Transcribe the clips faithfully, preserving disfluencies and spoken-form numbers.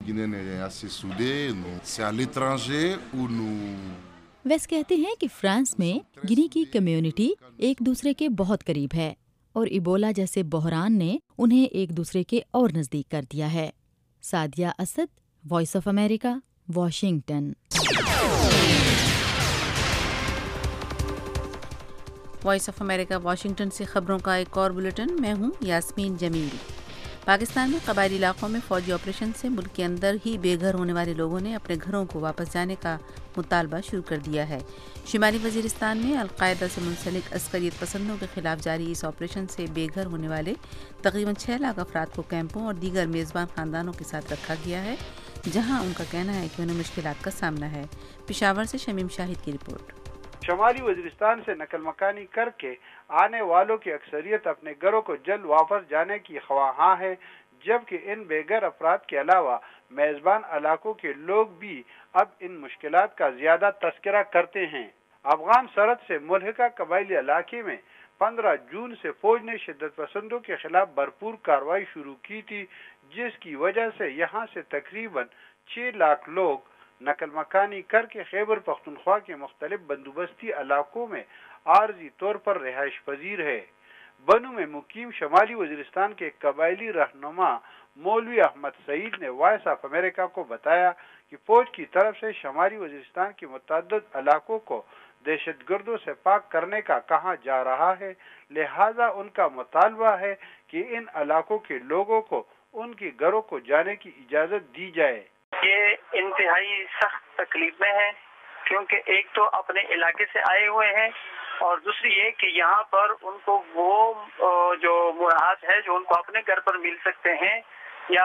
guinéenne est assez soudée. C'est à l'étranger où nous ویس کہتے ہیں کہ فرانس میں گنی کی کمیونٹی ایک دوسرے کے بہت قریب ہے اور ایبولا جیسے بحران نے انہیں ایک دوسرے کے اور نزدیک کر دیا ہے۔ Sadia Asad, Voice of America, Washington. Voice of America Washington سے خبروں کا ایک اور بلیٹن، میں ہوں یاسمین جمیل۔ پاکستان میں قبائلی علاقوں میں فوجی آپریشن سے ملک کے اندر ہی بے گھر ہونے والے لوگوں نے اپنے گھروں کو واپس جانے کا مطالبہ شروع کر دیا ہے۔ شمالی وزیرستان میں القاعدہ سے منسلک عسکریت پسندوں کے خلاف جاری اس آپریشن سے بے گھر ہونے والے تقریباً چھ لاکھ افراد کو کیمپوں اور دیگر میزبان خاندانوں کے ساتھ رکھا گیا ہے، جہاں ان کا کہنا ہے کہ انہیں مشکلات کا سامنا ہے۔ پشاور سے شمیم شاہد کی رپورٹ۔ شمالی وزیرستان سے نقل مکانی کر کے آنے والوں کی اکثریت اپنے گھروں کو جلد واپس جانے کی خواہاں ہے، جبکہ ان بے گھر افراد کے علاوہ میزبان علاقوں کے لوگ بھی اب ان مشکلات کا زیادہ تذکرہ کرتے ہیں۔ افغان سرحد سے ملحقہ قبائلی علاقے میں پندرہ جون سے فوج نے شدت پسندوں کے خلاف بھرپور کارروائی شروع کی تھی، جس کی وجہ سے یہاں سے تقریباً چھ لاکھ لوگ نقل مکانی کر کے خیبر پختونخوا کے مختلف بندوبستی علاقوں میں عارضی طور پر رہائش پذیر ہے۔ بنو میں مقیم شمالی وزیرستان کے قبائلی رہنما مولوی احمد سعید نے وائس آف امریکہ کو بتایا کہ فوج کی طرف سے شمالی وزیرستان کے متعدد علاقوں کو دہشت گردوں سے پاک کرنے کا کہا جا رہا ہے، لہذا ان کا مطالبہ ہے کہ ان علاقوں کے لوگوں کو ان کے گھروں کو جانے کی اجازت دی جائے۔ یہ انتہائی سخت تکلیف میں ہے، کیونکہ ایک تو اپنے علاقے سے آئے ہوئے ہیں اور دوسری یہ کہ یہاں پر ان کو وہ جو مراحت ہے جو ان کو اپنے گھر پر مل سکتے ہیں یا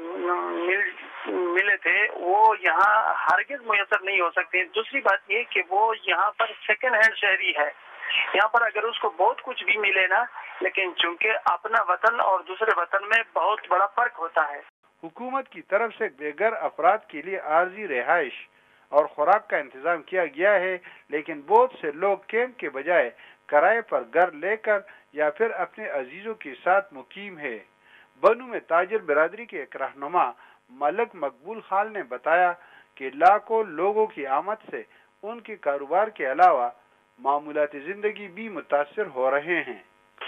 مل ملے تھے وہ یہاں ہرگز میسر نہیں ہو سکتے۔ دوسری بات یہ کہ وہ یہاں پر سیکنڈ ہینڈ شہری ہے، یہاں پر اگر اس کو بہت کچھ بھی ملے نا، لیکن چونکہ اپنا وطن اور دوسرے وطن میں بہت بڑا فرق ہوتا ہے۔ حکومت کی طرف سے بے گھر افراد کے لیے عارضی رہائش اور خوراک کا انتظام کیا گیا ہے، لیکن بہت سے لوگ کیمپ کے بجائے کرائے پر گھر لے کر یا پھر اپنے عزیزوں کے ساتھ مقیم ہے۔ بنو میں تاجر برادری کے ایک رہنما ملک مقبول خان نے بتایا کہ لاکھوں لوگوں کی آمد سے ان کے کاروبار کے علاوہ معمولات زندگی بھی متاثر ہو رہے ہیں۔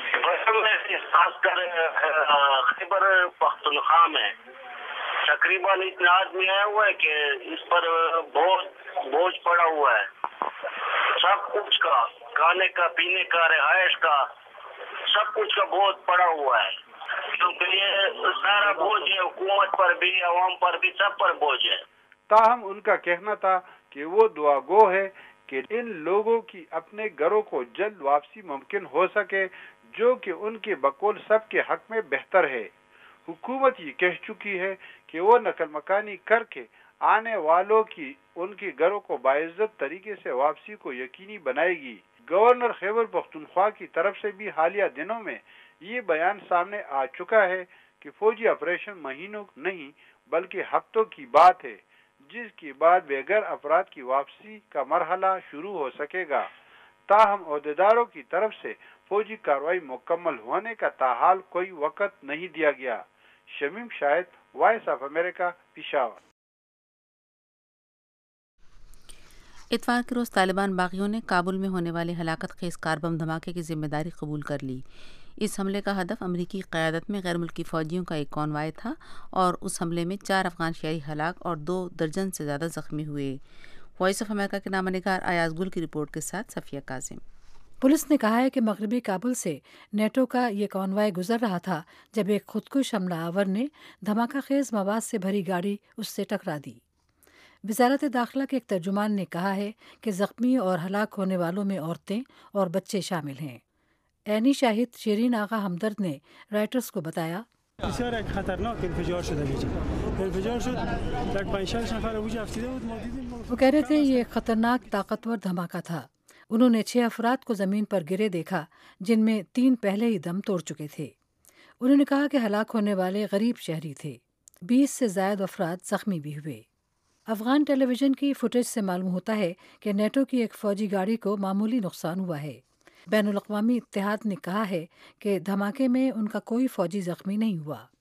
خاص کر خیبر پختونخوا میں تقریباً اتنا آدمی آیا ہوا ہے کہ اس پر بہت بوجھ پڑا ہوا ہے، سب کچھ کا، کھانے کا، پینے کا، رہائش کا، سب کچھ کا بہت پڑا ہوا ہے، کیونکہ یہ سارا بوجھ ہے حکومت پر بھی، عوام پر بھی، سب پر بوجھ ہے۔ تاہم ان کا کہنا تھا کہ وہ دعا گو ہے کہ ان لوگوں کی اپنے گھروں کو جلد واپسی ممکن ہو سکے، جو کہ ان کے بقول سب کے حق میں بہتر ہے۔ حکومت یہ کہہ چکی ہے کہ وہ نقل مکانی کر کے آنے والوں کی ان کے گھروں کو باعزت طریقے سے واپسی کو یقینی بنائے گی۔ گورنر خیبر پختونخوا کی طرف سے بھی حالیہ دنوں میں یہ بیان سامنے آ چکا ہے کہ فوجی آپریشن مہینوں نہیں بلکہ ہفتوں کی بات ہے، جس کے بعد بے گھر افراد کی واپسی کا مرحلہ شروع ہو سکے گا۔ تاہم عہدیداروں کی طرف سے فوجی کارروائی مکمل ہونے کا تاحال کوئی وقت نہیں دیا گیا۔ Shamim Shahid, Voice of America, Peshawar. اتوار کے روز طالبان باغیوں نے کابل میں ہونے والے ہلاکت خیز کار بم دھماکے کی ذمہ داری قبول کر لی۔ اس حملے کا ہدف امریکی قیادت میں غیر ملکی فوجیوں کا ایک کانوائے تھا اور اس حملے میں چار افغان شہری ہلاک اور دو درجن سے زیادہ زخمی ہوئے۔ وائس آف امریکہ کے نامہ نگار ایاز گل کی رپورٹ کے ساتھ صفیہ کاظم۔ پولیس نے کہا ہے کہ مغربی کابل سے نیٹو کا یہ کانوائے گزر رہا تھا جب ایک خودکش حملہ آور نے دھماکہ خیز مواد سے بھری گاڑی اس سے ٹکرا دی۔ وزارت داخلہ کے ایک ترجمان نے کہا ہے کہ زخمی اور ہلاک ہونے والوں میں عورتیں اور بچے شامل ہیں۔ عینی شاہد شیرین آغا ہمدرد نے رائٹرز کو بتایا، بسیار یک خطرناک انفجار شده اینجا. انفجار شد یک پنج شش نفر اوج افتیده بود. ما دیدیم. وہ کہہ رہے تھے یہ ایک خطرناک طاقتور دھماکہ تھا۔ انہوں نے چھ افراد کو زمین پر گرے دیکھا جن میں تین پہلے ہی دم توڑ چکے تھے۔ انہوں نے کہا کہ ہلاک ہونے والے غریب شہری تھے۔ بیس سے زائد افراد زخمی بھی ہوئے۔ افغان ٹیلی ویژن کی فوٹیج سے معلوم ہوتا ہے کہ نیٹو کی ایک فوجی گاڑی کو معمولی نقصان ہوا ہے۔ بین الاقوامی اتحاد نے کہا ہے کہ دھماکے میں ان کا کوئی فوجی زخمی نہیں ہوا۔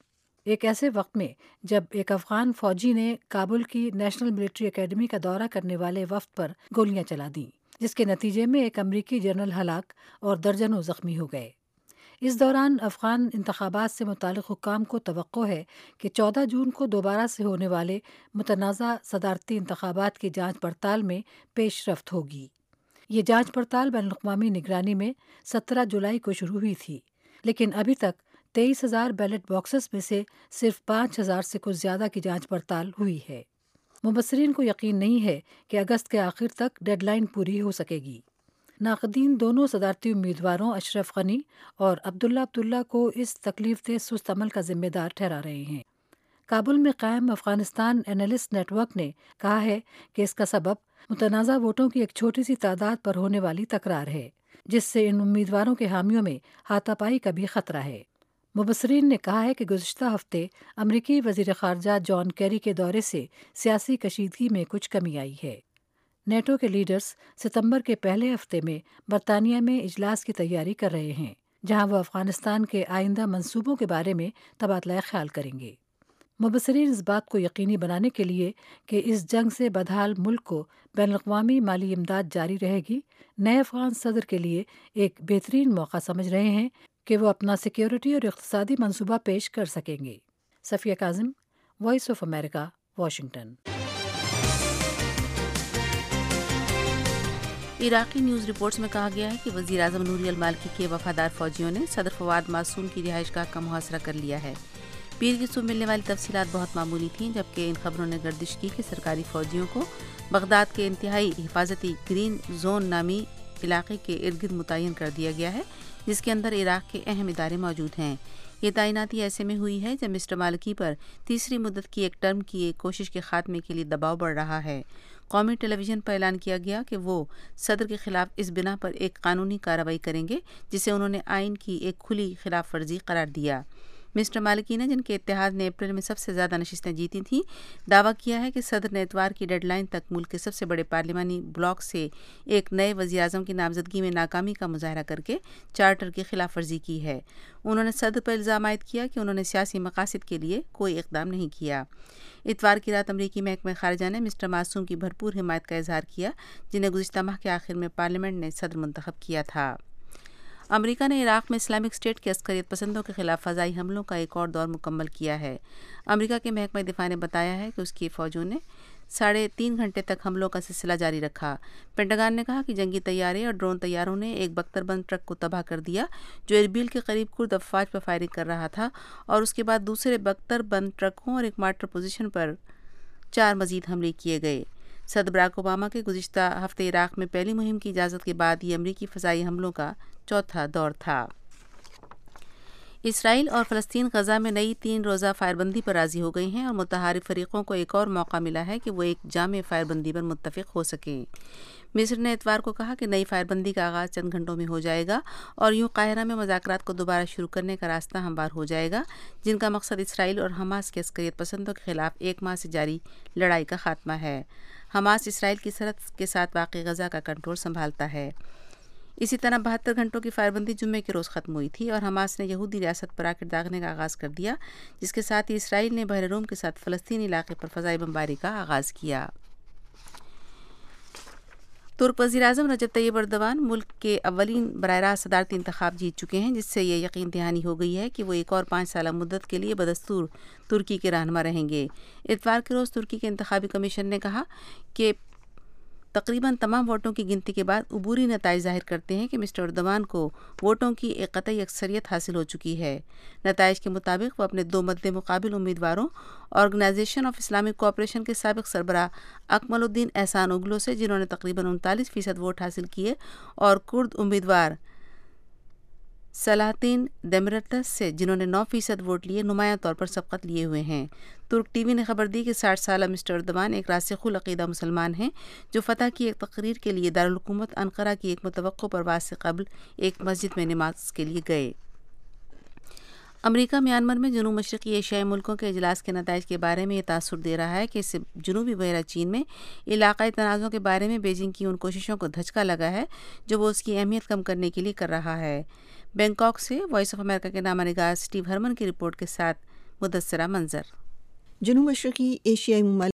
ایک ایسے وقت میں جب ایک افغان فوجی نے کابل کی نیشنل ملٹری اکیڈمی کا دورہ کرنے والے وفد پر گولیاں چلا دیں، جس کے نتیجے میں ایک امریکی جنرل ہلاک اور درجنوں زخمی ہو گئے۔ اس دوران افغان انتخابات سے متعلق حکام کو توقع ہے کہ چودہ جون کو دوبارہ سے ہونے والے متنازع صدارتی انتخابات کی جانچ پڑتال میں پیش رفت ہوگی۔ یہ جانچ پڑتال بین الاقوامی نگرانی میں سترہ جولائی کو شروع ہوئی تھی، لیکن ابھی تک تیئیس ہزار بیلٹ باکسز میں سے صرف پانچ ہزار سے کچھ زیادہ کی جانچ پڑتال ہوئی ہے۔ مبصرین کو یقین نہیں ہے کہ اگست کے آخر تک ڈیڈ لائن پوری ہو سکے گی۔ ناقدین دونوں صدارتی امیدواروں اشرف غنی اور عبداللہ عبداللہ کو اس تکلیف دہ سست عمل کا ذمہ دار ٹھہرا رہے ہیں۔ کابل میں قائم افغانستان اینالسٹ نیٹ ورک نے کہا ہے کہ اس کا سبب متنازع ووٹوں کی ایک چھوٹی سی تعداد پر ہونے والی تکرار ہے، جس سے ان امیدواروں کے حامیوں میں ہاتھا پائی کا بھی خطرہ ہے۔ مبصرین نے کہا ہے کہ گزشتہ ہفتے امریکی وزیر خارجہ جان کیری کے دورے سے سیاسی کشیدگی میں کچھ کمی آئی ہے۔ نیٹو کے لیڈرز ستمبر کے پہلے ہفتے میں برطانیہ میں اجلاس کی تیاری کر رہے ہیں، جہاں وہ افغانستان کے آئندہ منصوبوں کے بارے میں تبادلہ خیال کریں گے۔ مبصرین اس بات کو یقینی بنانے کے لیے کہ اس جنگ سے بدحال ملک کو بین الاقوامی مالی امداد جاری رہے گی، نئے افغان صدر کے لیے ایک بہترین موقع سمجھ رہے ہیں کہ وہ اپنا سیکیورٹی اور اقتصادی منصوبہ پیش کر سکیں گے۔ Safia Kazim, Voice of America, Washington. عراقی نیوز رپورٹس میں کہا گیا ہے کہ وزیر اعظم نوری المالکی کے وفادار فوجیوں نے صدر فواد معصوم کی رہائش گاہ کا محاصرہ کر لیا ہے۔ پیر کی صبح ملنے والی تفصیلات بہت معمولی تھیں، جبکہ ان خبروں نے گردش کی کہ سرکاری فوجیوں کو بغداد کے انتہائی حفاظتی گرین زون نامی علاقے کے ارد گرد متعین کر دیا گیا ہے، جس کے اندر عراق کے اہم ادارے موجود ہیں۔ یہ تعیناتی ایسے میں ہوئی ہے جب مسٹر مالکی پر تیسری مدت کی ایک ٹرم کی ایک کوشش کے خاتمے کے لیے دباؤ بڑھ رہا ہے۔ قومی ٹیلی ویژن پر اعلان کیا گیا کہ وہ صدر کے خلاف اس بنا پر ایک قانونی کارروائی کریں گے جسے انہوں نے آئین کی ایک کھلی خلاف ورزی قرار دیا۔ مسٹر مالکی نے، جن کے اتحاد نے اپریل میں سب سے زیادہ نشستیں جیتی تھیں، دعویٰ کیا ہے کہ صدر نے اتوار کی ڈیڈ لائن تک ملک کے سب سے بڑے پارلیمانی بلاک سے ایک نئے وزیر اعظم کی نامزدگی میں ناکامی کا مظاہرہ کر کے چارٹر کی خلاف ورزی کی ہے۔ انہوں نے صدر پر الزام عائد کیا کہ انہوں نے سیاسی مقاصد کے لیے کوئی اقدام نہیں کیا۔ اتوار کی رات امریکی محکمہ خارجہ نے مسٹر معصوم کی بھرپور حمایت کا اظہار کیا، جنہیں گزشتہ ماہ کے آخر میں پارلیمنٹ نے صدر منتخب کیا تھا۔ امریکہ نے عراق میں اسلامک اسٹیٹ کے عسکریت پسندوں کے خلاف فضائی حملوں کا ایک اور دور مکمل کیا ہے۔ امریکہ کے محکمہ دفاع نے بتایا ہے کہ اس کی فوجوں نے ساڑھے تین گھنٹے تک حملوں کا سلسلہ جاری رکھا۔ پینٹاگن نے کہا کہ جنگی طیارے اور ڈرون طیاروں نے ایک بختر بند ٹرک کو تباہ کر دیا جو اربیل کے قریب کرد افواج پر فائرنگ کر رہا تھا، اور اس کے بعد دوسرے بختر بند ٹرکوں اور ایک مارٹر پوزیشن پر چار مزید حملے کیے گئے۔ صدر براک اوباما کے گزشتہ ہفتے عراق میں پہلی مہم کی اجازت کے بعد یہ امریکی فضائی حملوں کا چوتھا دور تھا۔ اسرائیل اور فلسطین غزہ میں نئی تین روزہ فائر بندی پر راضی ہو گئی ہیں، اور متحارب فریقوں کو ایک اور موقع ملا ہے کہ وہ ایک جامع فائر بندی پر متفق ہو سکیں۔ مصر نے اتوار کو کہا کہ نئی فائر بندی کا آغاز چند گھنٹوں میں ہو جائے گا، اور یوں قاہرہ میں مذاکرات کو دوبارہ شروع کرنے کا راستہ ہموار ہو جائے گا، جن کا مقصد اسرائیل اور حماس کے عسکریت پسندوں کے خلاف ایک ماہ سے جاری لڑائی کا خاتمہ ہے۔ حماس اسرائیل کی سرحد کے ساتھ واقع غزہ کا کنٹرول سنبھالتا ہے۔ اسی طرح بہتر گھنٹوں کی فائر بندی جمعے کے روز ختم ہوئی تھی، اور حماس نے یہودی ریاست پر راکٹ داغنے کا آغاز کر دیا، جس کے ساتھ ہی اسرائیل نے بحر روم کے ساتھ فلسطینی علاقے پر فضائی بمباری کا آغاز کیا۔ ترک وزیر اعظم رجب طیب ایردوان ملک کے اولین براہ راست صدارتی انتخاب جیت چکے ہیں، جس سے یہ یقین دہانی ہو گئی ہے کہ وہ ایک اور پانچ سالہ مدت کے لیے بدستور ترکی کے رہنما رہیں گے۔ اتوار کے روز ترکی کے انتخابی کمیشن نے کہا کہ تقریباً تمام ووٹوں کی گنتی کے بعد عبوری نتائج ظاہر کرتے ہیں کہ مسٹر ایردوان کو ووٹوں کی ایک قطعی اکثریت حاصل ہو چکی ہے۔ نتائج کے مطابق وہ اپنے دو مد مقابل امیدواروں، آرگنائزیشن آف اسلامک کوآپریشن کے سابق سربراہ اکمل الدین احسان اوگلو سے، جنہوں نے تقریباً انتالیس فیصد ووٹ حاصل کیے، اور کرد امیدوار سلاطین دیمیرتاس سے، جنہوں نے نو فیصد ووٹ لیے، نمایاں طور پر سبقت لیے ہوئے ہیں۔ ترک ٹی وی نے خبر دی کہ ساٹھ سالہ مسٹر ایردوان ایک راسخ العقیدہ مسلمان ہیں، جو فتح کی ایک تقریر کے لیے دارالحکومت انقرہ کی ایک متوقع پرواز سے قبل ایک مسجد میں نماز کے لیے گئے۔ امریکہ میانمار میں جنوب مشرقی ایشیائی ملکوں کے اجلاس کے نتائج کے بارے میں یہ تاثر دے رہا ہے کہ اس سے جنوبی بحیرہ چین میں علاقائی تنازعوں کے بارے میں بیجنگ کی ان کوششوں کو دھچکا لگا ہے جو وہ اس کی اہمیت کم کرنے کے لیے کر رہا ہے۔ بینکاک سے وائس آف امریکہ کے نامہ نگار اسٹیو ہرمن کی رپورٹ کے ساتھ مدثرہ منظر۔ جنوب مشرقی ایشیائی ممالک